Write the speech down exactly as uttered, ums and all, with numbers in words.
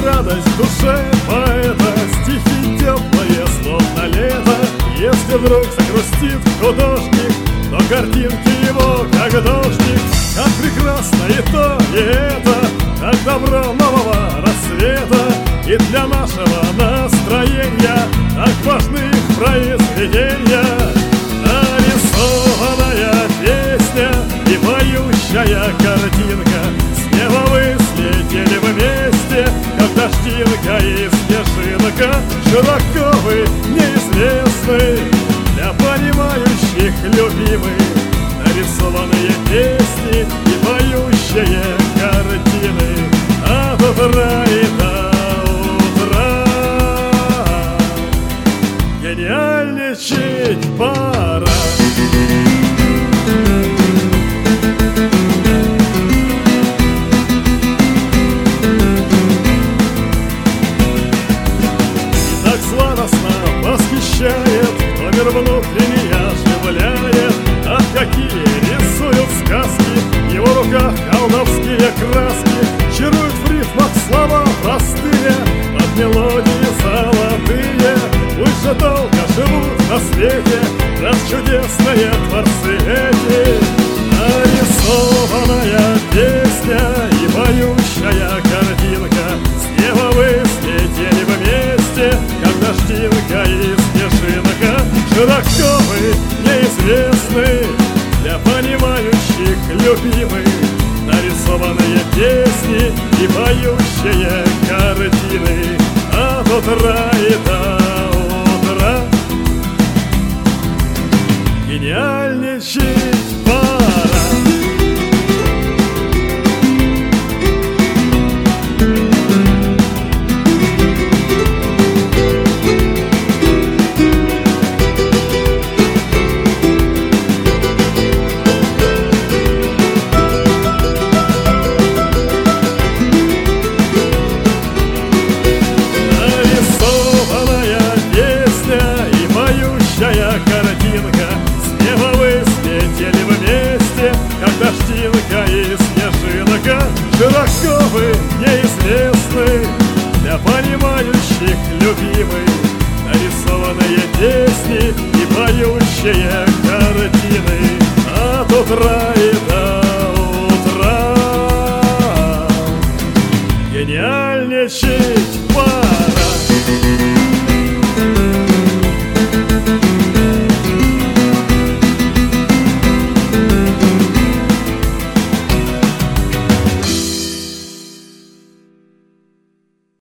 радость в душе поэта, стихи теплые, словно лето. Если вдруг загрустит художник, то картинки его, как дождик. Как прекрасно и то, и это, как добро нового рассвета. И для нашего настроения так важны их произведения. Нарисованная песня и поющая картинка, с неба вы слетели вместе, как дождинка и снежинка. Широко вы неизвестны, для понимающих любимы. Нарисованные песни и поющие картины от утра и до утра. Гениальничать пора. Восхищает, номер внутренний оживляет. Ах, какие рисуют сказки, в его руках колдовские краски. Чаруют в рифмах слова простые, под мелодии золотые. Пусть же долго живут на свете, раз чудесные творцы эти. Нарисованная песня и поющая картинка, с неба вы слетели вместе, как дождинка и снежинка. Широко вы неизвестны, для понимающих любимы. Нарисованные песни и поющие картины от утра и до утра. Гениальничать пора. Картинка, с неба вы слетели вместе, как дождинка и снежинка. Широко вы неизвестны, для понимающих любимы. Нарисованные песни и поющие картины от утра и до утра. Гениальничать пора.